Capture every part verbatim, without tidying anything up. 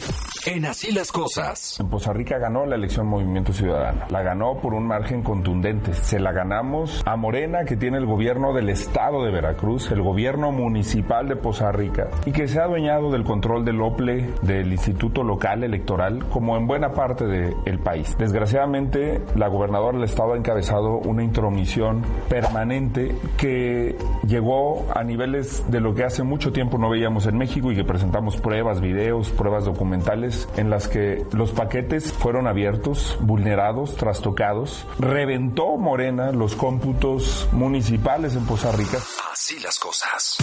En Así las Cosas. En Poza Rica ganó la elección Movimiento Ciudadano. La ganó por un margen contundente. Se la ganamos a Morena, que tiene el gobierno del estado de Veracruz, el gobierno municipal de Poza Rica, y que se ha adueñado del control del O P L E, del Instituto Local Electoral, como en buena parte del país. Desgraciadamente, la gobernadora del estado ha encabezado una intromisión permanente que llegó a niveles de lo que hace mucho tiempo no veíamos en México y que presentamos pruebas, videos, pruebas documentales en las que los paquetes fueron abiertos, vulnerados, trastocados. Reventó Morena los cómputos municipales en Poza Rica. Así las cosas.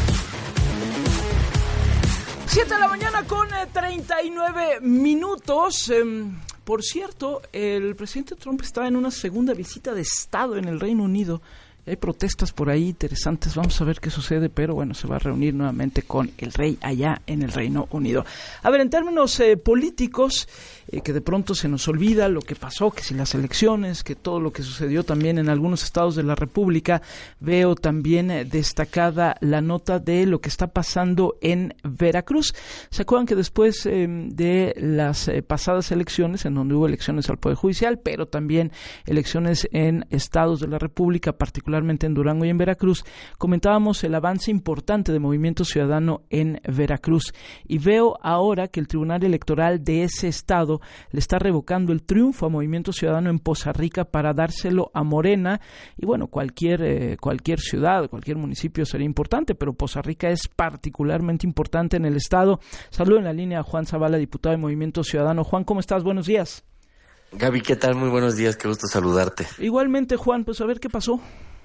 Siete de la mañana con treinta y nueve minutos. Eh, por cierto, el presidente Trump está en una segunda visita de Estado en el Reino Unido. Hay protestas por ahí interesantes, vamos a ver qué sucede, pero bueno, se va a reunir nuevamente con el rey allá en el Reino Unido. A ver, en términos eh, políticos, eh, que de pronto se nos olvida lo que pasó, que si las elecciones, que todo lo que sucedió también en algunos estados de la República, veo también eh, destacada la nota de lo que está pasando en Veracruz. ¿Se acuerdan que después eh, de las eh, pasadas elecciones, en donde hubo elecciones al Poder Judicial, pero también elecciones en estados de la República, particularmente en Durango y en Veracruz, comentábamos el avance importante de Movimiento Ciudadano en Veracruz, y veo ahora que el Tribunal Electoral de ese estado le está revocando el triunfo a Movimiento Ciudadano en Poza Rica para dárselo a Morena, y bueno, cualquier eh, cualquier ciudad, cualquier municipio sería importante, pero Poza Rica es particularmente importante en el estado. Saludo en la línea a Juan Zavala, diputado de Movimiento Ciudadano. Juan, ¿cómo estás? Buenos días. Gaby, ¿qué tal? Muy buenos días, qué gusto saludarte. Igualmente, Juan, pues a ver qué pasó.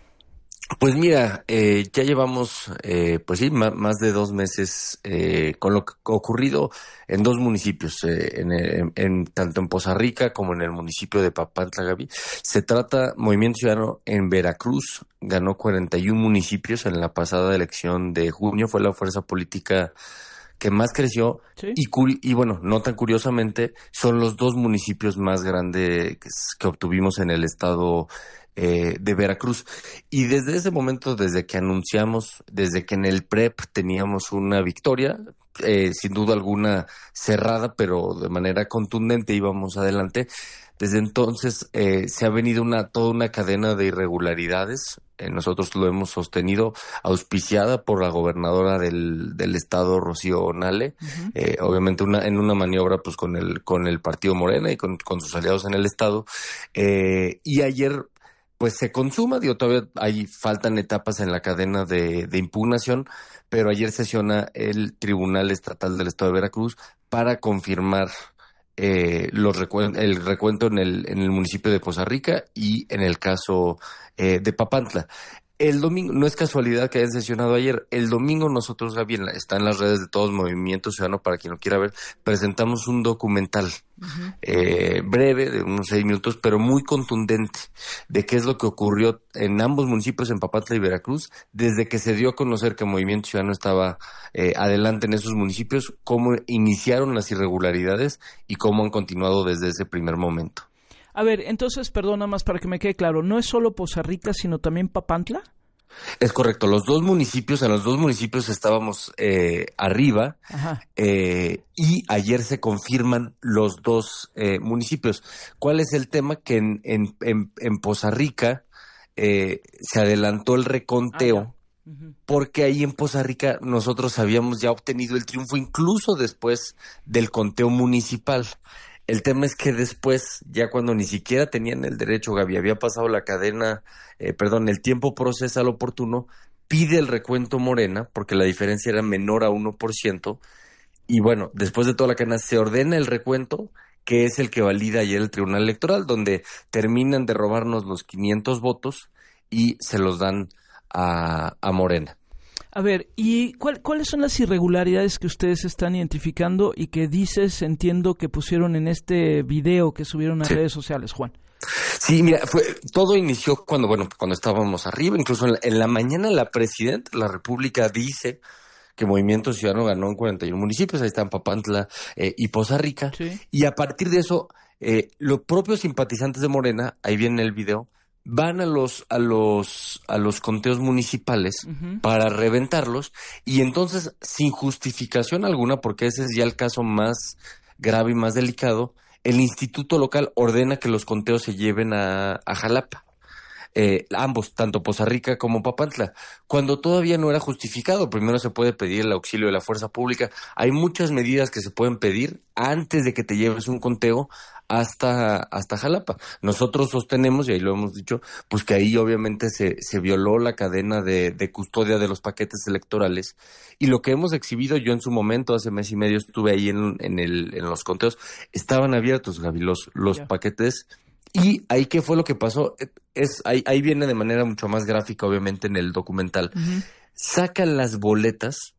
Pues mira, eh, ya llevamos, eh, pues sí, más, más de dos meses eh, con lo que ocurrido en dos municipios, eh, en, en, en tanto en Poza Rica como en el municipio de Papantla, Gaby. Se trata, Movimiento Ciudadano en Veracruz ganó cuarenta y un municipios en la pasada elección de junio, fue la fuerza política que más creció. ¿Sí? y, curi- y bueno, no tan curiosamente, son los dos municipios más grandes que, que obtuvimos en el estado Eh, de Veracruz. Y desde ese momento, desde que anunciamos, desde que en el P R E P teníamos una victoria, eh, sin duda alguna cerrada, pero de manera contundente íbamos adelante, desde entonces eh, se ha venido una toda una cadena de irregularidades. Eh, nosotros lo hemos sostenido, auspiciada por la gobernadora del, del estado, Rocío Nale, uh-huh. eh, obviamente una, en una maniobra pues con el, con el partido Morena y con, con sus aliados en el estado. Eh, y ayer pues se consuma, digo, todavía hay, faltan etapas en la cadena de, de impugnación, pero ayer sesiona el Tribunal Estatal del Estado de Veracruz para confirmar eh, los recuen- el recuento en el, en el municipio de Poza Rica y en el caso eh, de Papantla. El domingo, no es casualidad que hayan sesionado ayer, el domingo nosotros, Gaby, está en las redes de todos, Movimiento Ciudadano, para quien lo quiera ver, presentamos un documental uh-huh. eh, breve, de unos seis minutos, pero muy contundente, de qué es lo que ocurrió en ambos municipios, en Papantla y Veracruz, desde que se dio a conocer que Movimiento Ciudadano estaba eh, adelante en esos municipios, cómo iniciaron las irregularidades y cómo han continuado desde ese primer momento. A ver, entonces, perdona más para que me quede claro, ¿no es solo Poza Rica, sino también Papantla? Es correcto, los dos municipios, en los dos municipios estábamos eh, arriba eh, y ayer se confirman los dos eh, municipios. ¿Cuál es el tema? Que en, en, en, en Poza Rica eh, se adelantó el reconteo. Ah, Uh-huh. Porque ahí en Poza Rica nosotros habíamos ya obtenido el triunfo incluso después del conteo municipal. El tema es que después, ya cuando ni siquiera tenían el derecho, Gaby, había pasado la cadena, eh, perdón, el tiempo procesal oportuno, pide el recuento Morena, porque la diferencia era menor a uno por ciento, y bueno, después de toda la cadena se ordena el recuento, que es el que valida ayer el Tribunal Electoral, donde terminan de robarnos los quinientos votos y se los dan a, a Morena. A ver, ¿y cuál, cuáles son las irregularidades que ustedes están identificando y que dices, entiendo, que pusieron en este video que subieron a sí. redes sociales, Juan? Sí, mira, fue, todo inició cuando, bueno, cuando estábamos arriba, incluso en la, en la mañana la presidenta de la República dice que Movimiento Ciudadano ganó en cuarenta y uno municipios, ahí están Papantla eh, y Poza Rica, sí. y a partir de eso, eh, los propios simpatizantes de Morena, ahí viene el video, van a los a los a los conteos municipales uh-huh. para reventarlos, y entonces sin justificación alguna, porque ese es ya el caso más grave y más delicado, el instituto local ordena que los conteos se lleven a, a Jalapa. Eh, ambos, tanto Poza Rica como Papantla, cuando todavía no era justificado. Primero se puede pedir el auxilio de la fuerza pública. Hay muchas medidas que se pueden pedir antes de que te lleves un conteo hasta, hasta Jalapa. Nosotros sostenemos, y ahí lo hemos dicho, pues que ahí obviamente se, se violó la cadena de, de custodia de los paquetes electorales, y lo que hemos exhibido, yo en su momento, hace mes y medio estuve ahí en, en, el, en los conteos, estaban abiertos, Gaby, los, los yeah. paquetes. Y ahí, ¿qué fue lo que pasó? Es ahí, ahí viene de manera mucho más gráfica, obviamente, en el documental. Uh-huh. Sacan las boletas,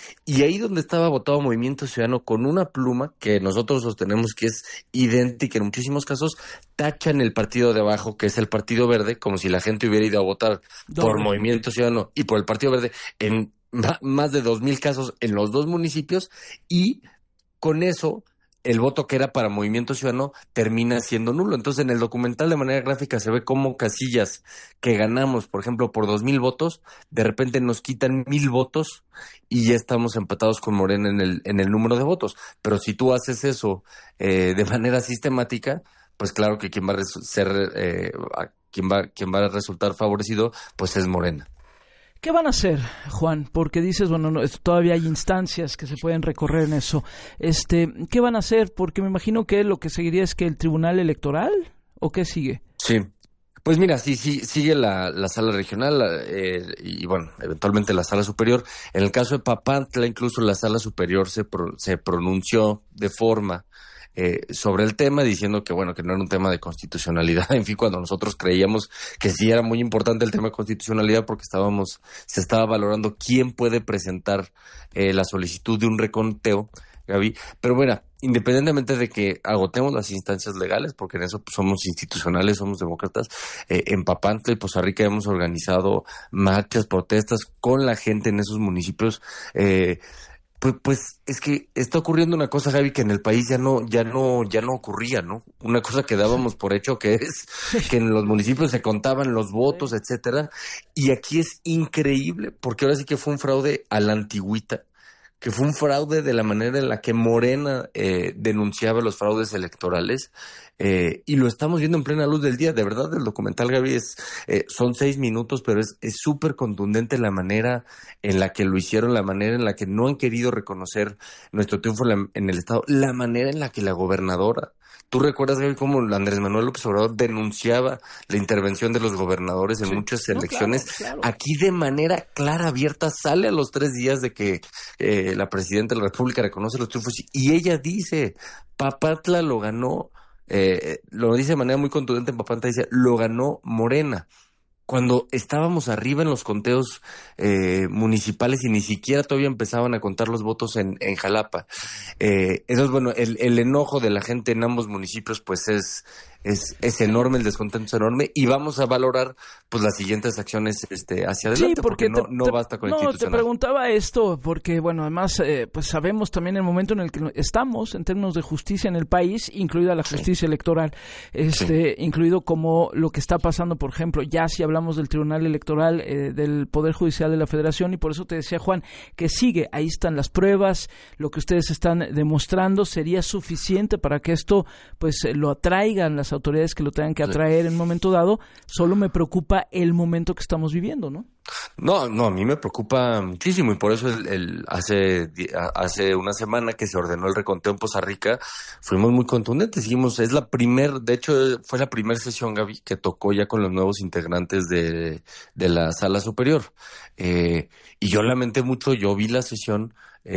y ahí donde estaba votado Movimiento Ciudadano, con una pluma que nosotros sostenemos que es idéntica en muchísimos casos, tachan el partido de abajo, que es el Partido Verde, como si la gente hubiera ido a votar Doble. por Movimiento Ciudadano y por el Partido Verde en más de dos mil casos en los dos municipios, y con eso el voto que era para Movimiento Ciudadano termina siendo nulo. Entonces, en el documental de manera gráfica se ve cómo casillas que ganamos, por ejemplo, por dos mil votos, de repente nos quitan mil votos y ya estamos empatados con Morena en el, en el número de votos. Pero si tú haces eso eh, de manera sistemática, pues claro que quien va a res- ser, eh, quien va, quien va a resultar favorecido, pues es Morena. ¿Qué van a hacer, Juan? Porque dices, bueno, no, todavía hay instancias que se pueden recorrer en eso. Este, ¿qué van a hacer? Porque me imagino que lo que seguiría es que el Tribunal Electoral, ¿o qué sigue? Sí, pues mira, sí, sí, sigue la, la sala regional eh, y bueno, eventualmente la sala superior. En el caso de Papantla, incluso la sala superior se pro, se pronunció de forma Eh, sobre el tema, diciendo que bueno, que no era un tema de constitucionalidad. En fin, cuando nosotros creíamos que sí era muy importante el tema de constitucionalidad, porque estábamos, se estaba valorando quién puede presentar eh, la solicitud de un reconteo, Gaby. Pero bueno, independientemente de que agotemos las instancias legales, porque en eso pues, somos institucionales, somos demócratas, eh, en Papantla y Poza Rica hemos organizado marchas, protestas con la gente en esos municipios. eh, Pues, pues es que está ocurriendo una cosa, Javi, que en el país ya no, ya no, ya no ocurría, ¿no? Una cosa que dábamos por hecho, que es que en los municipios se contaban los votos, etcétera. Y aquí es increíble, porque ahora sí que fue un fraude a la antigüita, que fue un fraude de la manera en la que Morena eh, denunciaba los fraudes electorales. Eh, y lo estamos viendo en plena luz del día. De verdad, el documental, Gaby, es, eh, son seis minutos, pero es es súper contundente la manera en la que lo hicieron, la manera en la que no han querido reconocer nuestro triunfo en, la, en el Estado, la manera en la que la gobernadora... ¿Tú recuerdas, Gaby, cómo Andrés Manuel López Obrador denunciaba la intervención de los gobernadores en sí. muchas elecciones? No, claro, claro. Aquí de manera clara, abierta, sale a los tres días de que eh, la presidenta de la República reconoce los triunfos y ella dice, Papantla lo ganó, eh, lo dice de manera muy contundente en Papantla, dice, lo ganó Morena. Cuando estábamos arriba en los conteos eh, municipales y ni siquiera todavía empezaban a contar los votos en, en Jalapa. Eh, entonces, bueno, el, el enojo de la gente en ambos municipios pues es, es, es enorme, el descontento es enorme, y vamos a valorar pues las siguientes acciones este, hacia adelante, sí, porque, porque te, no, no te, basta con no, institucional. Te preguntaba esto porque, bueno, además eh, pues sabemos también el momento en el que estamos en términos de justicia en el país, incluida la justicia sí. electoral, este, sí. incluido como lo que está pasando, por ejemplo, ya si hablamos del Tribunal Electoral, eh, del Poder Judicial de la Federación, y por eso te decía, Juan, que sigue, ahí están las pruebas, lo que ustedes están demostrando, ¿sería suficiente para que esto pues lo atraigan las autoridades que lo tengan que atraer en un momento dado? Solo me preocupa el momento que estamos viviendo, ¿no? No, no, a mí me preocupa muchísimo, y por eso el, el, hace, hace una semana que se ordenó el reconteo en Poza Rica, fuimos muy contundentes, dijimos, es la primer, de hecho fue la primera sesión, Gaby, que tocó ya con los nuevos integrantes de, de la sala superior, eh, y yo lamenté mucho, yo vi la sesión,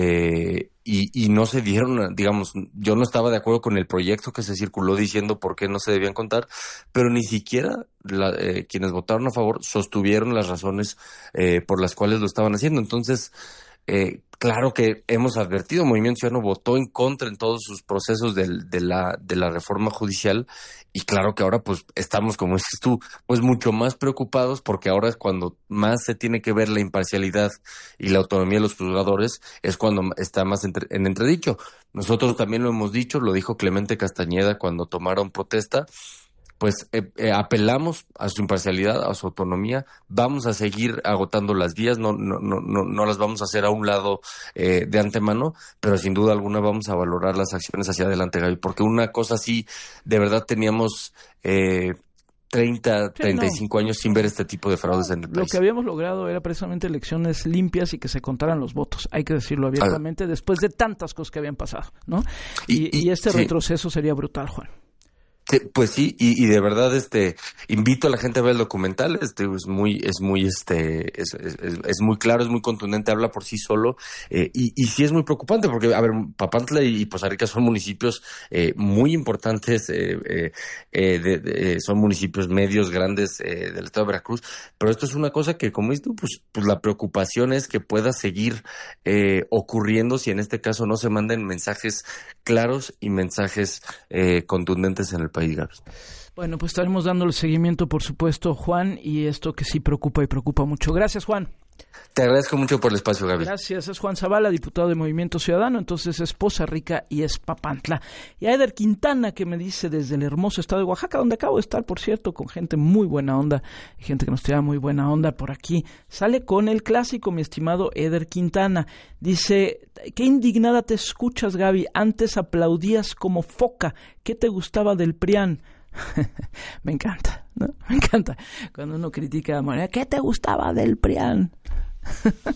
eh, y, y no se dieron, digamos, yo no estaba de acuerdo con el proyecto que se circuló diciendo por qué no se debían contar, pero ni siquiera la, eh, quienes votaron a favor sostuvieron las razones eh, por las cuales lo estaban haciendo. Entonces, eh, claro que hemos advertido, Movimiento Ciudadano votó en contra en todos sus procesos de, de, la, de la reforma judicial, y claro que ahora pues estamos, como dices tú, pues mucho más preocupados, porque ahora es cuando más se tiene que ver la imparcialidad y la autonomía de los juzgadores, es cuando está más entre, en entredicho. Nosotros también lo hemos dicho, lo dijo Clemente Castañeda cuando tomaron protesta, pues eh, eh, apelamos a su imparcialidad, a su autonomía, vamos a seguir agotando las vías, no, no, no, no, no las vamos a hacer a un lado eh, de antemano, pero sin duda alguna vamos a valorar las acciones hacia adelante, Gaby, porque una cosa sí, de verdad teníamos eh, treinta, treinta y cinco sí, no. años sin ver este tipo de fraudes en el país. Lo que habíamos logrado era precisamente elecciones limpias y que se contaran los votos, hay que decirlo abiertamente, ah. después de tantas cosas que habían pasado, ¿no? Y, y, y este sí. retroceso sería brutal, Juan. Sí, pues sí, y, y de verdad, este, invito a la gente a ver el documental, este, es muy, es muy, este, es, es, es muy claro, es muy contundente, habla por sí solo, eh, y, y sí es muy preocupante, porque, a ver, Papantla y Poza Rica son municipios eh, muy importantes, eh, eh, eh, de, de, son municipios medios, grandes eh, del estado de Veracruz, pero esto es una cosa que, como dices tú, pues, pues la preocupación es que pueda seguir eh, ocurriendo si en este caso no se manden mensajes claros y mensajes eh, contundentes en el país, Gaby. Bueno, pues estaremos dándole seguimiento, por supuesto, Juan, y esto que sí preocupa y preocupa mucho. Gracias, Juan. Te agradezco mucho por el espacio, Gaby. Gracias, es Juan Zavala, diputado de Movimiento Ciudadano, entonces es Poza Rica y es Papantla. Y a Eder Quintana, que me dice desde el hermoso estado de Oaxaca, donde acabo de estar, por cierto, con gente muy buena onda, gente que nos trae muy buena onda por aquí. Sale con el clásico, mi estimado Eder Quintana. Dice, qué indignada te escuchas, Gaby, antes aplaudías como foca, ¿qué te gustaba del PRIAN? Me encanta, ¿no? Me encanta cuando uno critica a Morena. ¿Qué te gustaba del PRIAN?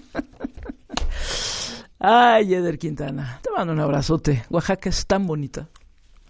Ay, Eder Quintana, te mando un abrazote. Oaxaca es tan bonita.